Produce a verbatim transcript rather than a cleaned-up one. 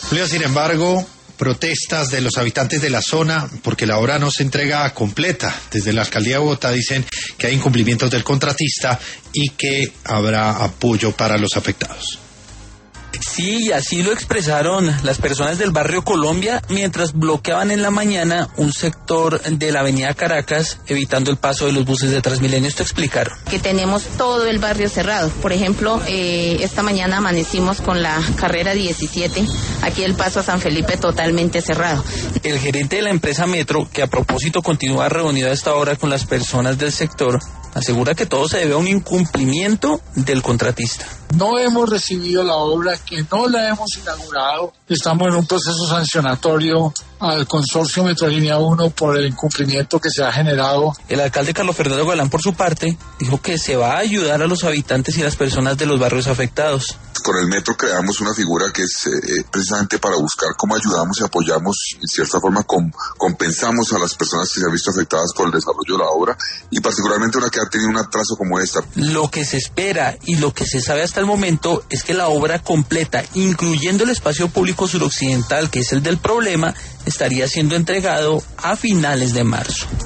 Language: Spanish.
Julio, sin embargo, protestas de los habitantes de la zona porque la obra no se entrega completa. Desde la alcaldía de Bogotá dicen que hay incumplimientos del contratista y que habrá apoyo para los afectados. Sí, así lo expresaron las personas del barrio Colombia mientras bloqueaban en la mañana un sector de la avenida Caracas, evitando el paso de los buses de Transmilenio. Esto explicaron. Que tenemos todo el barrio cerrado. Por ejemplo, eh, esta mañana amanecimos con la carrera diecisiete, aquí el paso a San Felipe totalmente cerrado. El gerente de la empresa Metro, que a propósito continúa reunido a esta hora con las personas del sector, asegura que todo se debe a un incumplimiento del contratista. No hemos recibido la obra, que no la hemos inaugurado. Estamos en un proceso sancionatorio al consorcio Metrolínea uno por el incumplimiento que se ha generado. El alcalde Carlos Fernando Galán, por su parte, dijo que se va a ayudar a los habitantes y las personas de los barrios afectados. Con el metro creamos una figura que es eh, precisamente para buscar cómo ayudamos y apoyamos, en cierta forma com, compensamos a las personas que se han visto afectadas por el desarrollo de la obra, y particularmente una que ha tenido un atraso como esta. Lo que se espera y lo que se sabe hasta el momento es que la obra completa, incluyendo el espacio público suroccidental, que es el del problema, estaría siendo entregado a finales de marzo.